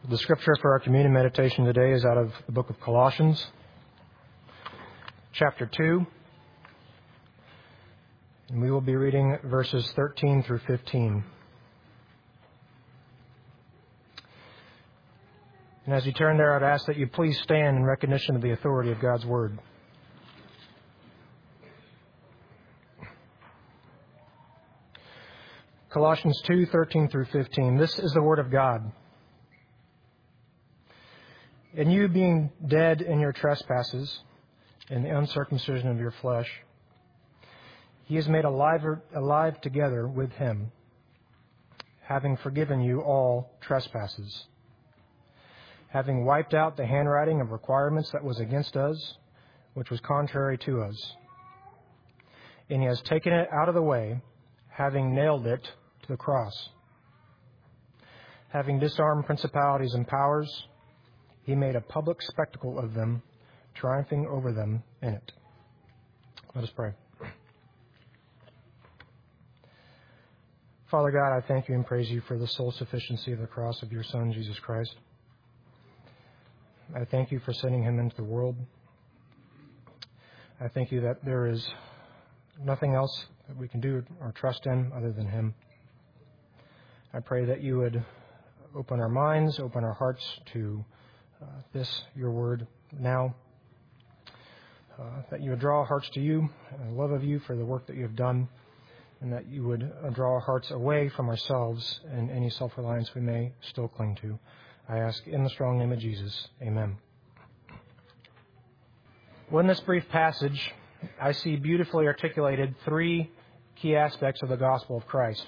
The scripture for our communion meditation today is out of the book of Colossians, chapter 2. And we will be reading verses 13 through 15. And as you turn there, I'd ask that you please stand in recognition of the authority of God's Word. Colossians 2, 13 through 15. This is the Word of God. And you being dead in your trespasses and the uncircumcision of your flesh, He is made alive together with Him, having forgiven you all trespasses, having wiped out the handwriting of requirements that was against us, which was contrary to us. And He has taken it out of the way, having nailed it to the cross. Having disarmed principalities and powers, He made a public spectacle of them, triumphing over them in it. Let us pray. Father God, I thank you and praise you for the sole sufficiency of the cross of your Son, Jesus Christ. I thank you for sending Him into the world. I thank you that there is nothing else that we can do or trust in other than Him. I pray that you would open our minds, open our hearts to your word now, that you would draw our hearts to you, and love of you for the work that you have done, and that you would draw our hearts away from ourselves and any self-reliance we may still cling to. I ask in the strong name of Jesus. Amen. Well, in this brief passage, I see beautifully articulated three key aspects of the gospel of Christ.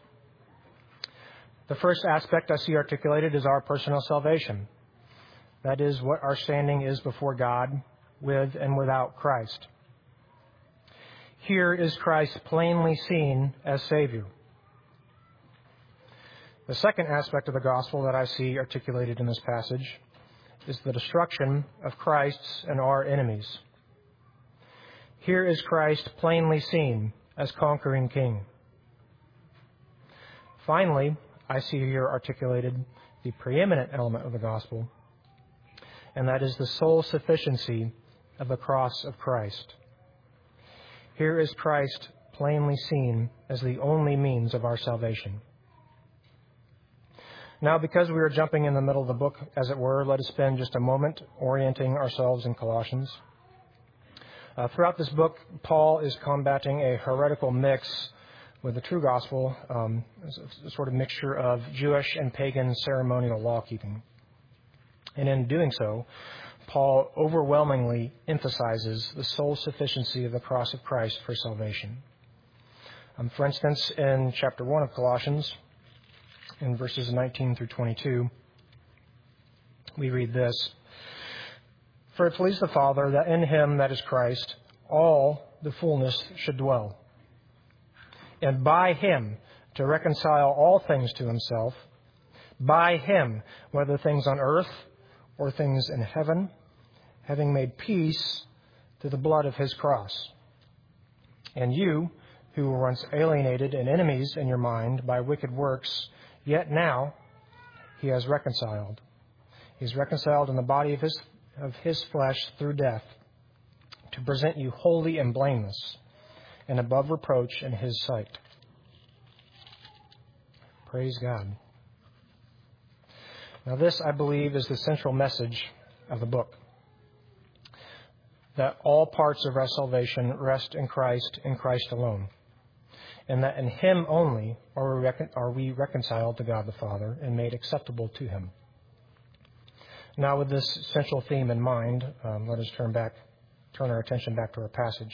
The first aspect I see articulated is our personal salvation. That is what our standing is before God with and without Christ. Here is Christ plainly seen as Savior. The second aspect of the gospel that I see articulated in this passage is the destruction of Christ's and our enemies. Here is Christ plainly seen as conquering King. Finally, I see here articulated the preeminent element of the gospel, and that is the sole sufficiency of the cross of Christ. Here is Christ plainly seen as the only means of our salvation. Now, because we are jumping in the middle of the book, as it were, let us spend just a moment orienting ourselves in Colossians. Throughout this book, Paul is combating a heretical mix with the true gospel, a sort of mixture of Jewish and pagan ceremonial law-keeping. And in doing so, Paul overwhelmingly emphasizes the sole sufficiency of the cross of Christ for salvation. For instance, in chapter 1 of Colossians, in verses 19 through 22, we read this: For it pleased the Father that in Him, that is Christ, all the fullness should dwell, and by Him to reconcile all things to Himself, by Him, whether things on earth or things in heaven, having made peace through the blood of His cross. And you, who were once alienated and enemies in your mind by wicked works, yet now He has reconciled. He is reconciled in the body of His flesh through death, to present you holy and blameless and above reproach in His sight. Praise God. Now this, I believe, is the central message of the book. That all parts of our salvation rest in Christ alone. And that in Him only are we reconciled to God the Father and made acceptable to Him. Now with this central theme in mind, let us turn our attention back to our passage.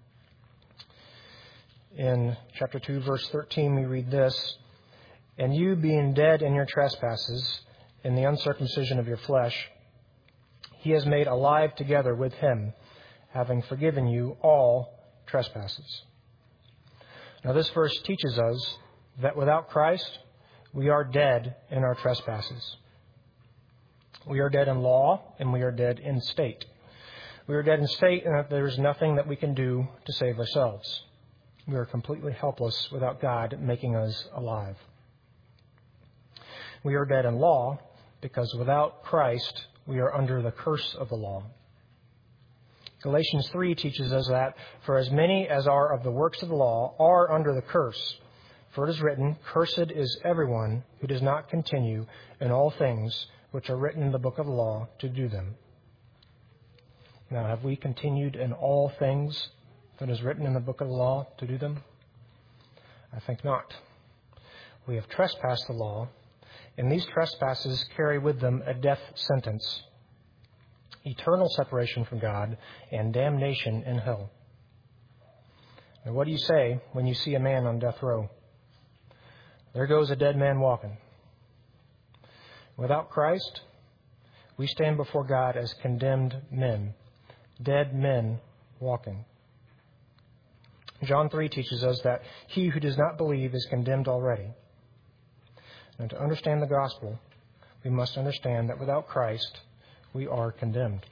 In chapter 2, verse 13, we read this: And you being dead in your trespasses, in the uncircumcision of your flesh, He has made alive together with Him, having forgiven you all trespasses. Now this verse teaches us that without Christ, we are dead in our trespasses. We are dead in law, and we are dead in state. We are dead in state in that there is nothing that we can do to save ourselves. We are completely helpless without God making us alive. We are dead in law because without Christ, we are under the curse of the law. Galatians 3 teaches us that, for as many as are of the works of the law are under the curse. For it is written, Cursed is everyone who does not continue in all things which are written in the book of the law to do them. Now, have we continued in all things that is written in the book of the law to do them? I think not. We have trespassed the law, and these trespasses carry with them a death sentence, eternal separation from God, and damnation in hell. And what do you say when you see a man on death row? There goes a dead man walking. Without Christ, we stand before God as condemned men, dead men walking. John 3 teaches us that he who does not believe is condemned already. And to understand the gospel, we must understand that without Christ, we are condemned.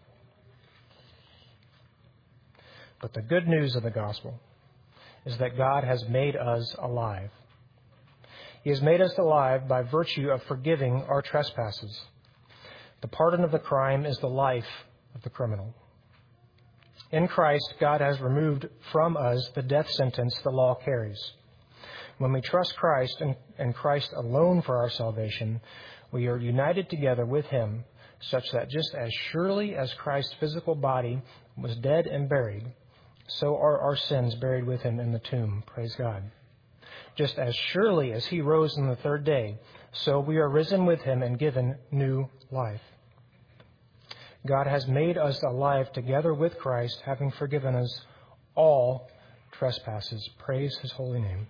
But the good news of the gospel is that God has made us alive. He has made us alive by virtue of forgiving our trespasses. The pardon of the crime is the life of the criminal. In Christ, God has removed from us the death sentence the law carries. When we trust Christ and Christ alone for our salvation, we are united together with Him, such that just as surely as Christ's physical body was dead and buried, so are our sins buried with Him in the tomb. Praise God. Just as surely as He rose on the third day, so we are risen with Him and given new life. God has made us alive together with Christ, having forgiven us all trespasses. Praise His holy name.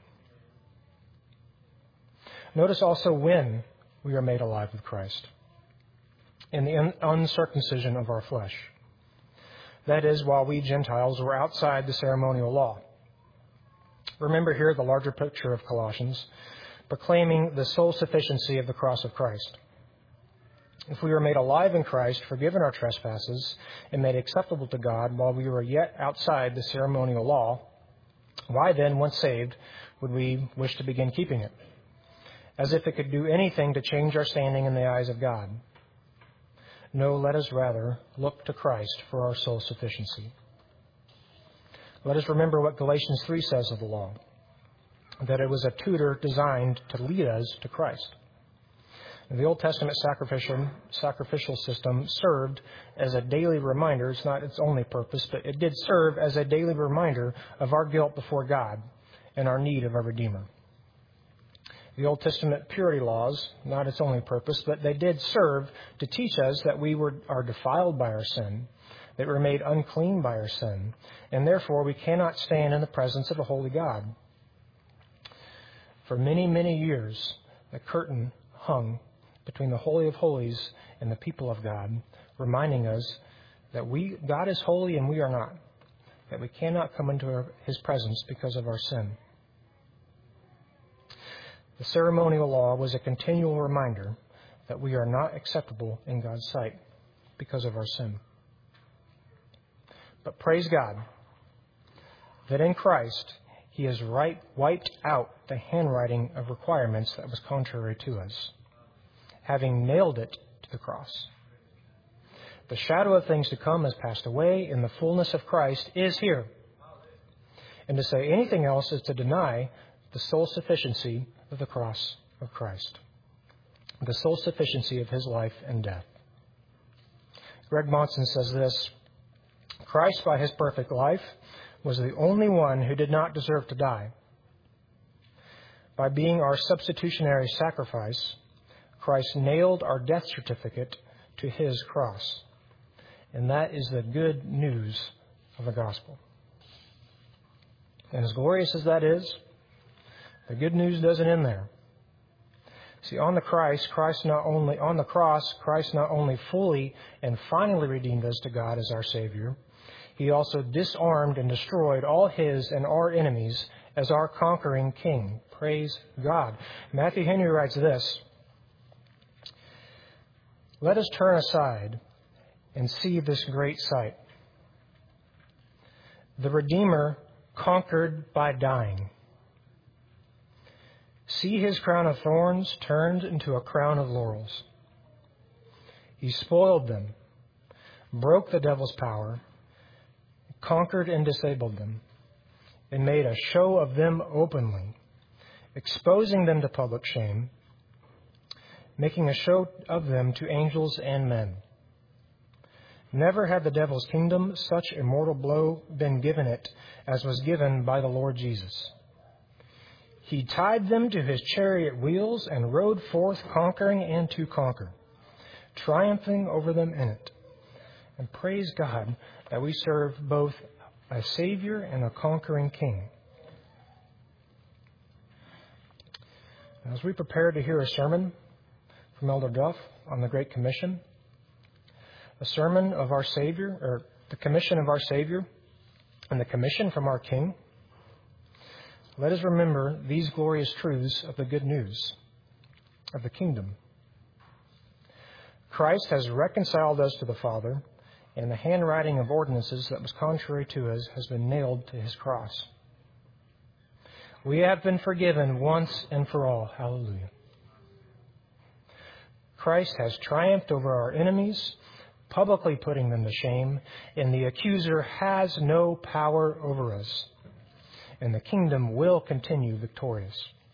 Notice also when we are made alive with Christ. In the uncircumcision of our flesh. That is, while we Gentiles were outside the ceremonial law. Remember here the larger picture of Colossians, proclaiming the sole sufficiency of the cross of Christ. If we were made alive in Christ, forgiven our trespasses, and made acceptable to God while we were yet outside the ceremonial law, why then, once saved, would we wish to begin keeping it? As if it could do anything to change our standing in the eyes of God. No, let us rather look to Christ for our sole sufficiency. Let us remember what Galatians 3 says of the law, that it was a tutor designed to lead us to Christ. The Old Testament sacrificial system served as a daily reminder. It's not its only purpose, but it did serve as a daily reminder of our guilt before God and our need of a Redeemer. The Old Testament purity laws, not its only purpose, but they did serve to teach us that we are defiled by our sin, that we're made unclean by our sin, and therefore we cannot stand in the presence of a holy God. For many, many years, the curtain hung between the Holy of Holies and the people of God, reminding us that God is holy and we are not, that we cannot come into His presence because of our sin. The ceremonial law was a continual reminder that we are not acceptable in God's sight because of our sin. But praise God that in Christ He has wiped out the handwriting of requirements that was contrary to us, having nailed it to the cross. The shadow of things to come has passed away, and the fullness of Christ is here. And to say anything else is to deny the sole sufficiency of the cross of Christ, the sole sufficiency of His life and death. Greg Monson says this: Christ, by His perfect life, was the only one who did not deserve to die. By being our substitutionary sacrifice, Christ nailed our death certificate to His cross. And that is the good news of the gospel. And as glorious as that is, the good news doesn't end there. See, on the cross, Christ not only fully and finally redeemed us to God as our Savior, He also disarmed and destroyed all His and our enemies as our conquering King. Praise God. Matthew Henry writes this: Let us turn aside and see this great sight. The Redeemer conquered by dying. See His crown of thorns turned into a crown of laurels. He spoiled them, broke the devil's power, conquered and disabled them, and made a show of them openly, exposing them to public shame, making a show of them to angels and men. Never had the devil's kingdom such a mortal blow been given it as was given by the Lord Jesus. He tied them to his chariot wheels and rode forth conquering and to conquer, triumphing over them in it. And praise God that we serve both a Savior and a conquering King. As we prepare to hear a sermon from Elder Duff on the Great Commission, a sermon of our Savior, or the commission of our Savior, and the commission from our King, let us remember these glorious truths of the good news of the kingdom. Christ has reconciled us to the Father, and the handwriting of ordinances that was contrary to us has been nailed to his cross. We have been forgiven once and for all. Hallelujah. Christ has triumphed over our enemies, publicly putting them to shame, and the accuser has no power over us, and the kingdom will continue victorious.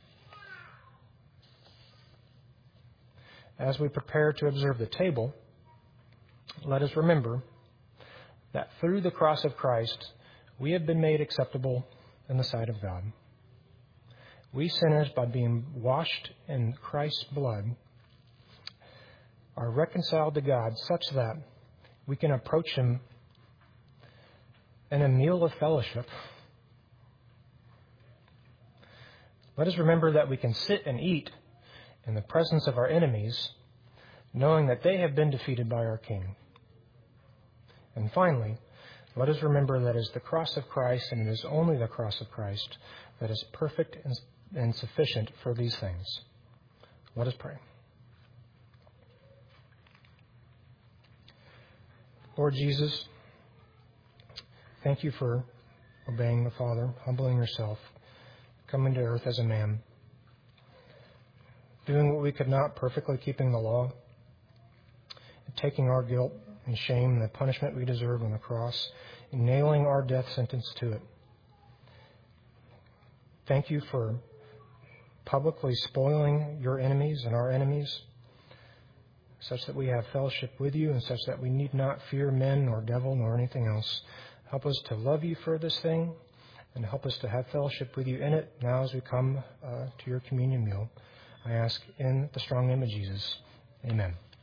As we prepare to observe the table, let us remember that through the cross of Christ, we have been made acceptable in the sight of God. We sinners, by being washed in Christ's blood, are reconciled to God such that we can approach him in a meal of fellowship. Let us remember that we can sit and eat in the presence of our enemies, knowing that they have been defeated by our King. And finally, let us remember that it is the cross of Christ, and it is only the cross of Christ, that is perfect and sufficient for these things. Let us pray. Lord Jesus, thank you for obeying the Father, humbling yourself, coming to earth as a man, doing what we could not, perfectly keeping the law, and taking our guilt and shame and the punishment we deserve on the cross, and nailing our death sentence to it. Thank you for publicly spoiling your enemies and our enemies, such that we have fellowship with you, and such that we need not fear men nor devil nor anything else. Help us to love you for this thing, and help us to have fellowship with you in it now as we come to your communion meal. I ask in the strong name of Jesus. Amen.